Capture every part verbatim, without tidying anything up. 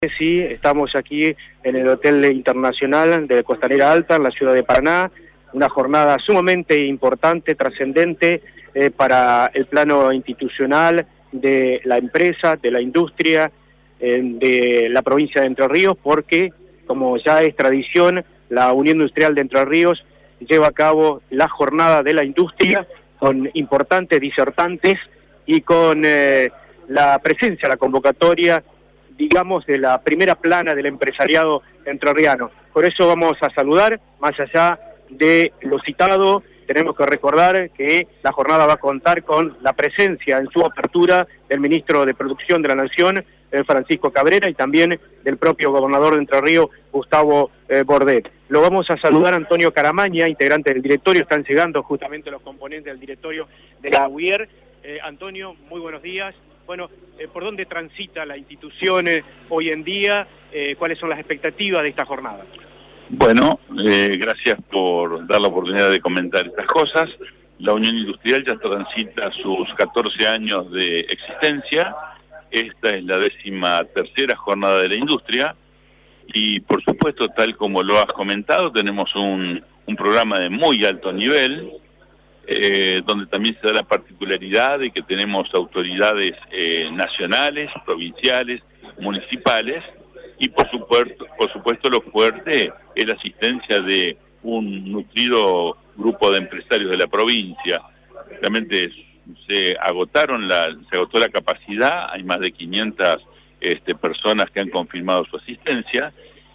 Sí, estamos aquí en el Hotel Internacional de Costanera Alta, en la ciudad de Paraná, una jornada sumamente importante, trascendente eh, para el plano institucional de la empresa, de la industria, eh, de la provincia de Entre Ríos, porque, como ya es tradición, la Unión Industrial de Entre Ríos lleva a cabo la jornada de la industria con importantes disertantes y con eh, la presencia, la convocatoria, digamos, de la primera plana del empresariado entrerriano. Por eso vamos a saludar, más allá de lo citado, tenemos que recordar que la jornada va a contar con la presencia en su apertura del ministro de Producción de la Nación, eh, Francisco Cabrera, y también del propio gobernador de Entre Ríos, Gustavo eh, Bordet. Lo vamos a saludar a Antonio Caramaña, integrante del directorio, están llegando justamente los componentes del directorio de la U I E R. Eh, Antonio, muy buenos días. Bueno, eh, ¿por dónde transita la institución eh, hoy en día? Eh, ¿Cuáles son las expectativas de esta jornada? Bueno, eh, gracias por dar la oportunidad de comentar estas cosas. La Unión Industrial ya transita sus catorce años de existencia. Esta es la décima tercera jornada de la industria. Y, por supuesto, tal como lo has comentado, tenemos un, un programa de muy alto nivel, Eh, donde también se da la particularidad de que tenemos autoridades eh, nacionales, provinciales, municipales, y por supuesto, por supuesto lo fuerte es la asistencia de un nutrido grupo de empresarios de la provincia. Realmente se agotaron la, se agotó la capacidad, hay más de quinientas este, personas que han confirmado su asistencia,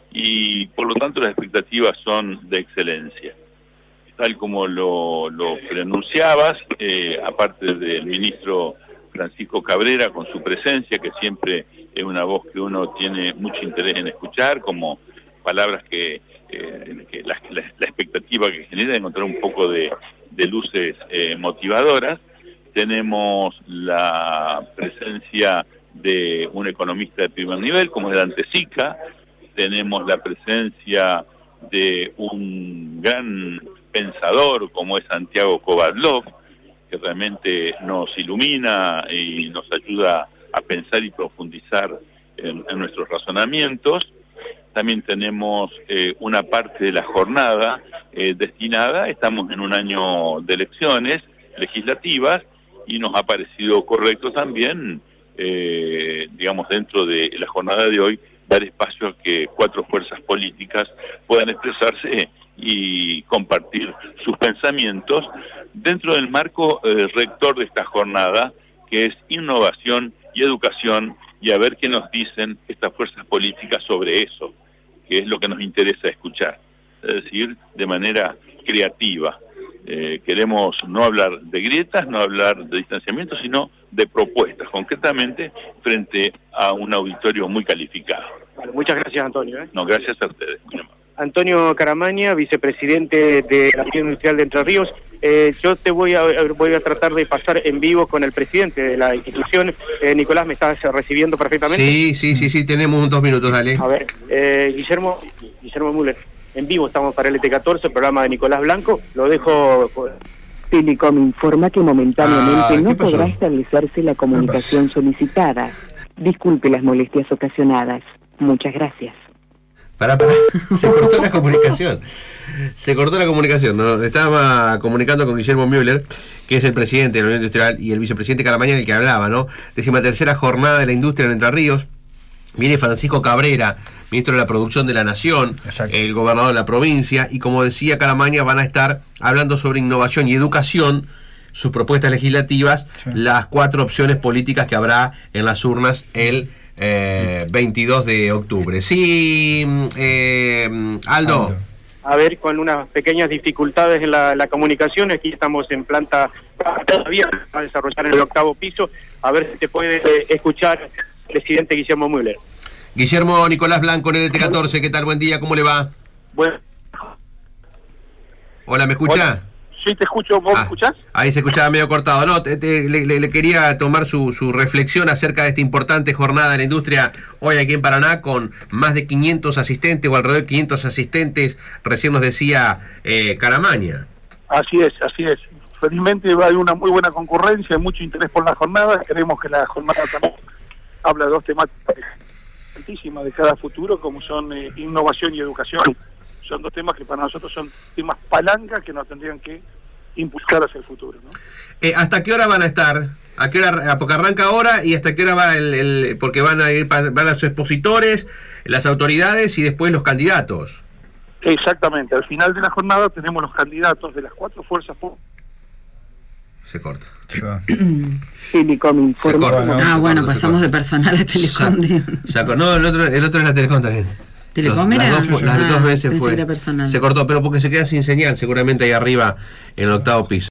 y por lo tanto las expectativas son de excelencia. Tal como lo, lo pronunciabas, eh, aparte del ministro Francisco Cabrera con su presencia, que siempre es una voz que uno tiene mucho interés en escuchar, como palabras que, eh, que la, la, la expectativa que genera de encontrar un poco de, de luces eh, motivadoras. Tenemos la presencia de un economista de primer nivel, como es Dante Sica. Tenemos la presencia de un gran pensador como es Santiago Kovadlov, que realmente nos ilumina y nos ayuda a pensar y profundizar en, en nuestros razonamientos. También tenemos eh, una parte de la jornada eh, destinada, estamos en un año de elecciones legislativas y nos ha parecido correcto también, eh, digamos, dentro de la jornada de hoy, dar espacio a que cuatro fuerzas políticas puedan expresarse y compartir sus pensamientos dentro del marco eh, rector de esta jornada, que es innovación y educación, y a ver qué nos dicen estas fuerzas políticas sobre eso, que es lo que nos interesa escuchar, es decir, de manera creativa. Eh, queremos no hablar de grietas, no hablar de distanciamiento, sino de propuestas, concretamente, frente a un auditorio muy calificado. Vale, muchas gracias, Antonio. ¿eh? No, gracias a ustedes. Antonio Caramaña, vicepresidente de la Unión Industrial de Entre Ríos. Eh, yo te voy a voy a tratar de pasar en vivo con el presidente de la institución. Eh, Nicolás, ¿me estás recibiendo perfectamente? Sí, sí, sí, sí, tenemos dos minutos, dale. A ver, eh, Guillermo, Guillermo Müller, en vivo estamos para el L T catorce, programa de Nicolás Blanco. Lo dejo... Telecom informa que momentáneamente ah, no pasó? podrá establecerse la comunicación solicitada. Disculpe las molestias ocasionadas. Muchas gracias. Pará, pará, se cortó la comunicación. Se cortó la comunicación. ¿no? Estaba comunicando con Guillermo Müller, que es el presidente de la Unión Industrial, y el vicepresidente Caramaña, el que hablaba, ¿no? Décima tercera jornada de la industria en Entre Ríos. Viene Francisco Cabrera, ministro de la Producción de la Nación, Exacto. el gobernador de la provincia, y como decía Caramaña, van a estar hablando sobre innovación y educación, sus propuestas legislativas, sí. las cuatro opciones políticas que habrá en las urnas el Eh, veintidós de octubre. Sí, eh, Aldo. A ver, con unas pequeñas dificultades en la, la comunicación, aquí estamos en planta todavía a desarrollar en el octavo piso, a ver si te puede eh, escuchar el presidente Guillermo Müller. Guillermo Nicolás Blanco en el L T catorce, ¿qué tal? Buen día, ¿cómo le va? Bueno. Hola, ¿me escucha? Hola. Sí, te escucho, ¿vos ah, me escuchás? Ahí se escuchaba medio cortado. No, te, te, le, le quería tomar su, su reflexión acerca de esta importante jornada de la industria hoy aquí en Paraná, con más de quinientos asistentes o alrededor de quinientos asistentes, recién nos decía eh, Caramaña. Así es, así es. Felizmente hay una muy buena concurrencia, mucho interés por la jornada. Queremos que la jornada también habla de dos temáticas importantísimas de cada futuro, como son eh, innovación y educación. Son dos temas que para nosotros son temas palanca que nos tendrían que impulsar hacia el futuro, ¿no? Eh, ¿Hasta qué hora van a estar? ¿A qué hora? Porque arranca ahora y hasta qué hora va el, el porque van a ir van los expositores, las autoridades y después los candidatos. Exactamente, al final de la jornada tenemos los candidatos de las cuatro fuerzas. Se corta. Telecom informa. corta. Ah, Se bueno, corta, se pasamos corta. de personal a Telecom. de- Se ac- no, el otro, el otro es la Telecom también. ¿Telecom Los- era? Las dos, fu- las Ah, dos veces pensé fue. que era personal. Se cortó, pero porque se queda sin señal, seguramente ahí arriba en el octavo piso.